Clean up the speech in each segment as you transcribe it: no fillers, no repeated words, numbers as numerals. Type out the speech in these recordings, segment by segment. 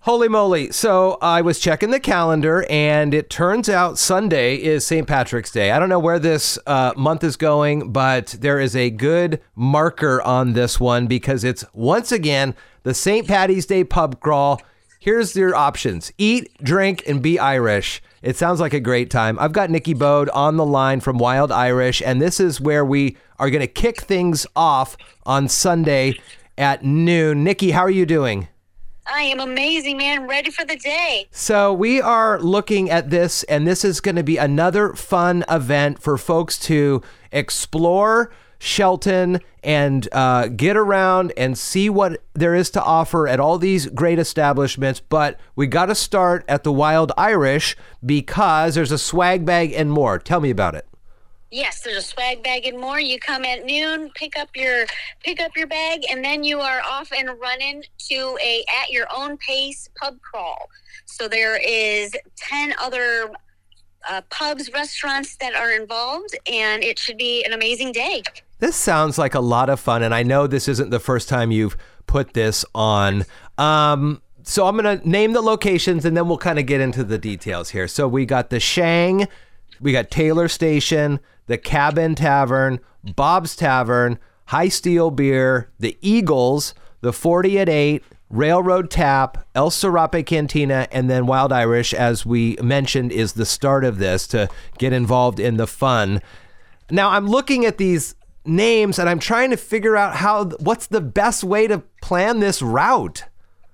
Holy moly. So I was checking the calendar, and it turns out Sunday is St. Patrick's Day. I don't know where this month is going, but there is a good marker on this one because it's, once again, the St. Patty's Day pub crawl. Here's your options. Eat, drink, and be Irish. It sounds like a great time. I've got Nikki Bode on the line from Wild Irish, and this is where we are going to kick things off on Sunday at noon. Nikki, how are you doing? I am amazing, man. Ready for the day. So we are looking at this, and this is going to be another fun event for folks to explore Shelton and get around and see what there is to offer at all these great establishments. But we got to start at the Wild Irish because there's a swag bag and more. Tell me about it. Yes, there's a swag bag and more. You come at noon, pick up your bag, and then you are off and running to a at your own pace pub crawl. So there is 10 other pubs, restaurants that are involved, and it should be an amazing day. This sounds like a lot of fun, and I know this isn't the first time you've put this on. So I'm going to name the locations, and then we'll kind of get into the details here. So we got the Shang, we got Taylor Station, the Cabin Tavern, Bob's Tavern, High Steel Beer, the Eagles, the 40 at 8, Railroad Tap, El Serape Cantina, and then Wild Irish, as we mentioned, is the start of this to get involved in the fun. Now, I'm looking at these names, and I'm trying to figure out what's the best way to plan this route.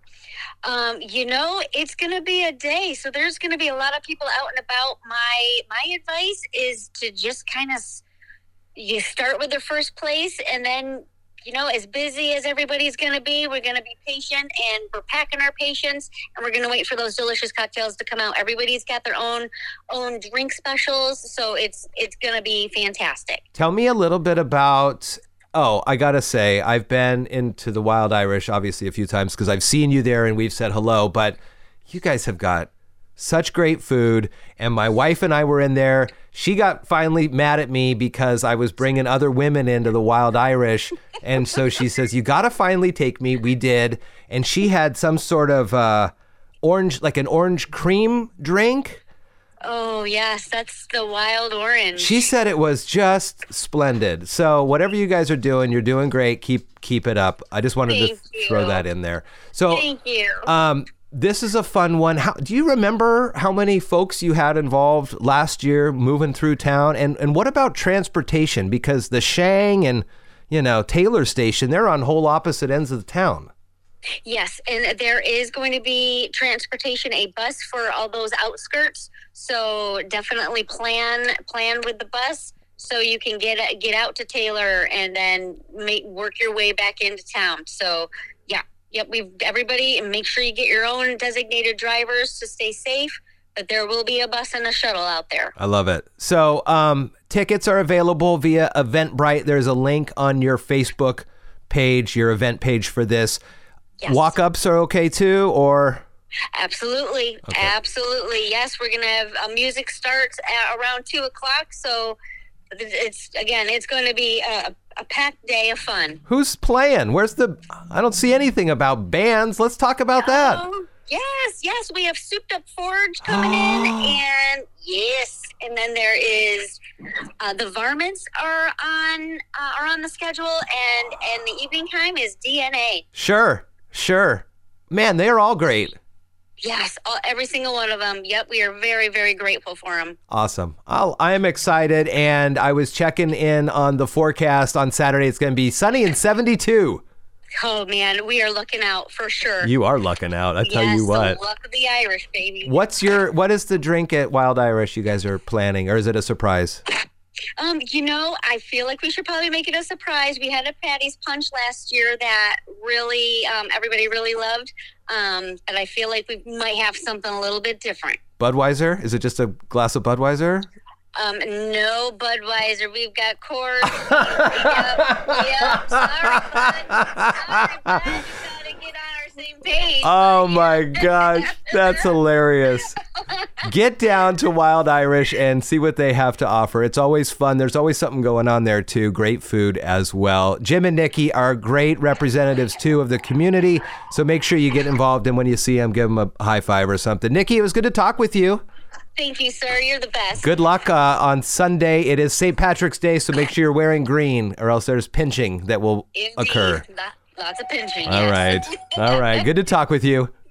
It's going to be a day. So there's going to be a lot of people out and about. My advice is to just kind of, you start with the first place, and then, as busy as everybody's going to be, we're going to be patient, and we're packing our patience, and we're going to wait for those delicious cocktails to come out. Everybody's got their own drink specials. So it's going to be fantastic. Tell me a little bit about... Oh, I got to say, I've been into the Wild Irish, obviously, a few times because I've seen you there and we've said hello, but you guys have got such great food. And my wife and I were in there. She got finally mad at me because I was bringing other women into the Wild Irish. And so she says, you got to finally take me. We did. And she had some sort of an orange cream drink. Oh, yes, that's the Wild Orange. She said it was just splendid. So whatever you guys are doing, you're doing great. Keep it up. I just wanted to throw that in there. So thank you. This is a fun one. Do you remember how many folks you had involved last year moving through town? And what about transportation? Because the Shang and, Taylor Station, they're on whole opposite ends of the town. Yes, and there is going to be transportation, a bus for all those outskirts. So definitely plan with the bus so you can get out to Taylor and then work your way back into town. So everybody, make sure you get your own designated drivers to stay safe. But there will be a bus and a shuttle out there. I love it. So tickets are available via Eventbrite. There's a link on your Facebook page, your event page for this. Yes. Walk-ups are okay too, or? Absolutely. Okay. Absolutely. Yes, we're going to have music starts at around 2:00. So it's going to be a packed day of fun. Who's playing? I don't see anything about bands. Let's talk about that. Yes. We have Souped Up Forge coming in, and yes. And then there is the Varmints are on the schedule, and the evening time is DNA. Sure. Man, they're all great. Yes, every single one of them. Yep, we are very, very grateful for them. Awesome. I am excited, and I was checking in on the forecast on Saturday. It's going to be sunny and 72. Oh, man, we are looking out for sure. You are lucking out, I tell you what. The luck of the Irish, baby. What is the drink at Wild Irish you guys are planning, or is it a surprise? I feel like we should probably make it a surprise. We had a Patty's Punch last year that really, everybody really loved. But I feel like we might have something a little bit different. Budweiser? Is it just a glass of Budweiser? No Budweiser. We've got Coors. Yep. Sorry, bud. You gotta get on our same page. Oh my gosh, that's hilarious. Get down to Wild Irish and see what they have to offer. It's always fun. There's always something going on there, too. Great food as well. Jim and Nikki are great representatives, too, of the community. So make sure you get involved, and when you see them, give them a high five or something. Nikki, it was good to talk with you. Thank you, sir. You're the best. Good luck on Sunday. It is St. Patrick's Day, so make sure you're wearing green, or else there's pinching that will Indeed. occur. Lots of pinching. All yes. right. All right. Good to talk with you.